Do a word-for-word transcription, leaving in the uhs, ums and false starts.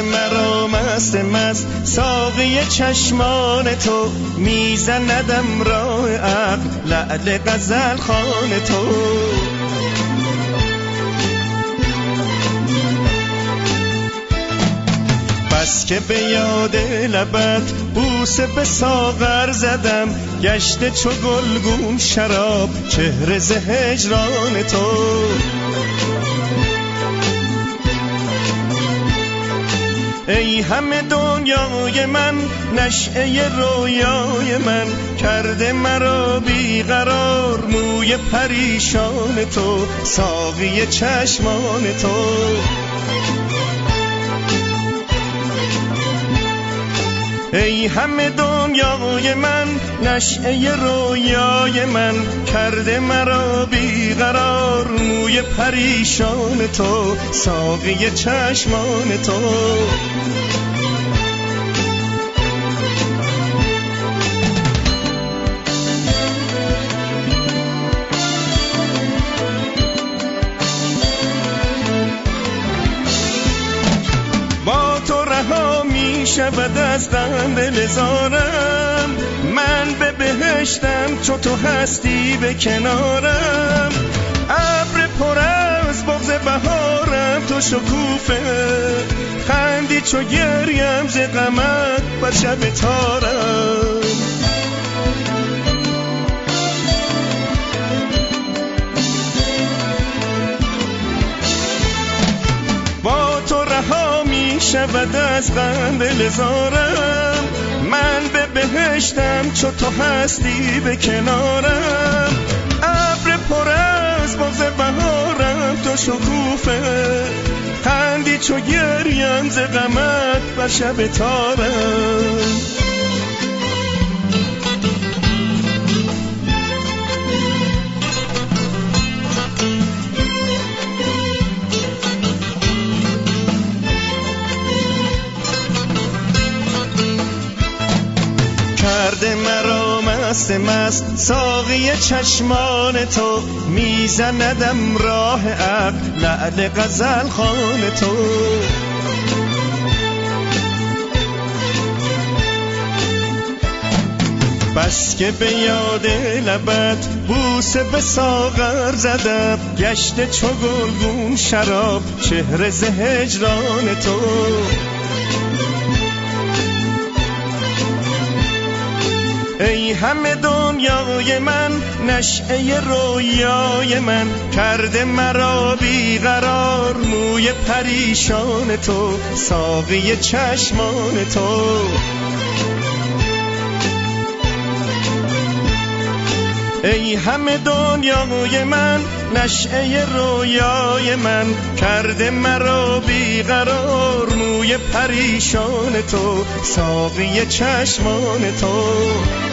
مرا مست مست ساقی چشمان تو، میزندم راه عقل لعل غزل خوان تو. بس که به یاد لبت بوسه به ساغر زدم، گشته چو گلگون شراب چهره ز هجران تو. ای همه دنیای من، نشعه رویای من، کرده مرا بیقرار موی پریشان تو، ساقی چشمان تو. ای همه دنیای من، نشعه رویای من، کرده مرا بیقرار موی پریشان تو، ساقی چشمان تو. با تو رها می شود از غم دلزارم، من به بهشتم چو تو هستی به کنارم. ابر پر از بغض بهارم تو شکوفه، خندی چو گریم ز غمت بر شب تارم. با تو رها می شود از غم دلزارم، من به بهشتم چو تو هستی به کنارم. ابر پر از بغض بهارم تو شکوفه، خندی چو گریم ز غمت بر شب تارم. کرده مرا مست مست ساقی چشمان تو، میزندم راه عقل لعل غزل خوان تو. بس که به یاد لبت بوسه به ساغر زدم، گشته چو گلگون شراب چهره ز هجران تو. ای همه دنیای من، نشعه رویای من، کرده مرا بیقرار موی پریشان تو، ساقی چشمان تو. ای همه دنیای من، نشعه رویای من، کرده مرا بیقرار موی پریشان تو، ساقی چشمان تو.